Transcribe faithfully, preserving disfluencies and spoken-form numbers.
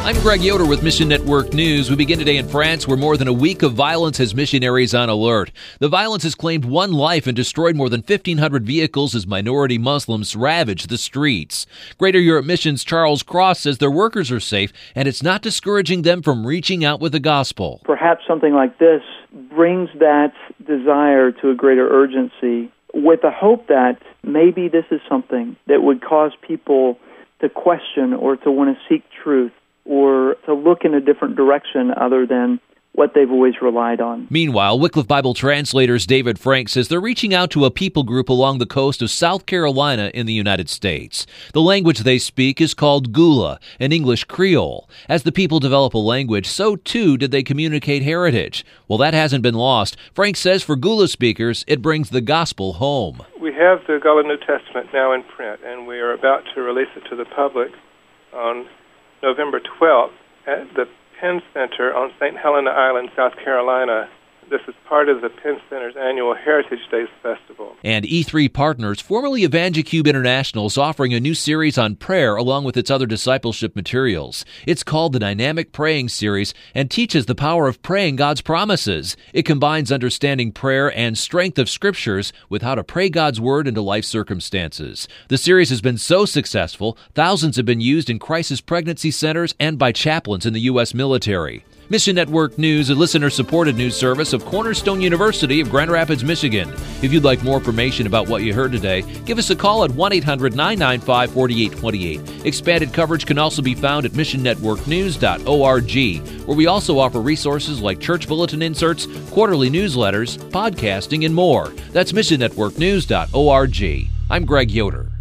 I'm Greg Yoder with Mission Network News. We begin today in France, where more than a week of violence has missionaries on alert. The violence has claimed one life and destroyed more than fifteen hundred vehicles as minority Muslims ravage the streets. Greater Europe Mission's Charles Cross says their workers are safe, and it's not discouraging them from reaching out with the gospel. Perhaps something like this brings that desire to a greater urgency, with the hope that maybe this is something that would cause people to question or to want to seek truth, or to look in a different direction other than what they've always relied on. Meanwhile, Wycliffe Bible Translators David Frank says they're reaching out to a people group along the coast of South Carolina in the United States. The language they speak is called Gula, an English Creole. As the people develop a language, so too did they communicate heritage. Well, that hasn't been lost. Frank says for Gula speakers, it brings the gospel home. We have the Gula New Testament now in print, and we are about to release it to the public on November twelfth at the Penn Center on Saint Helena Island, South Carolina. This is part of the Penn Center's annual Heritage Days Festival. And E three Partners, formerly EvangeCube International, is offering a new series on prayer along with its other discipleship materials. It's called the Dynamic Praying Series and teaches the power of praying God's promises. It combines understanding prayer and strength of scriptures with how to pray God's word into life circumstances. The series has been so successful, thousands have been used in crisis pregnancy centers and by chaplains in the U S military. Mission Network News, a listener-supported news service of Cornerstone University of Grand Rapids, Michigan. If you'd like more information about what you heard today, give us a call at one eight hundred nine nine five four eight two eight. Expanded coverage can also be found at mission network news dot org, where we also offer resources like church bulletin inserts, quarterly newsletters, podcasting, and more. That's mission network news dot org. I'm Greg Yoder.